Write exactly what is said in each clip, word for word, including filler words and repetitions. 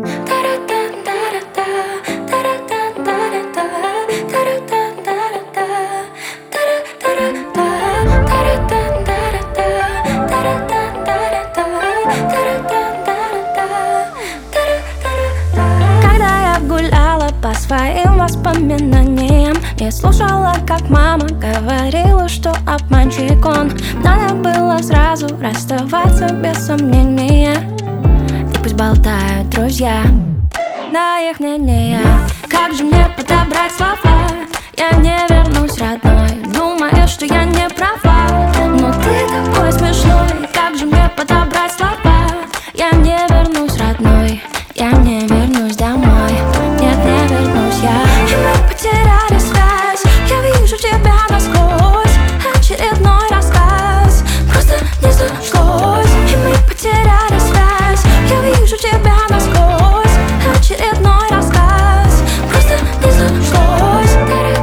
Когда я гуляла по своим воспоминаниям и слушала, как мама говорила, что обманщик он, надо было сразу расставаться без сомнения. И пусть болтают друзья, да их мнение. Как же мне подобрать слова? Я не вернусь, родной. Думаешь, что я не права, но ты такой смешной. Как же мне подобрать слова? Я не вернусь, родной. Я не вернусь домой. Нет, не вернусь я. И мы потеряли связь. Я вижу тебя насквозь. Очередной рассказ просто не зашлось. И мы потеряли связь. Я вижу тебя насквозь. Очередной рассказ просто не зашлось.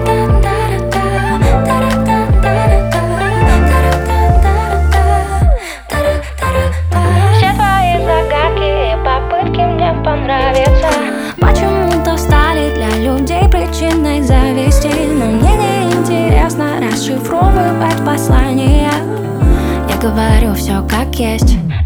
Все твои загадки и попытки мне понравятся почему-то стали для людей причиной зависти. Но мне не интересно расшифровывать послания. Я говорю все как есть.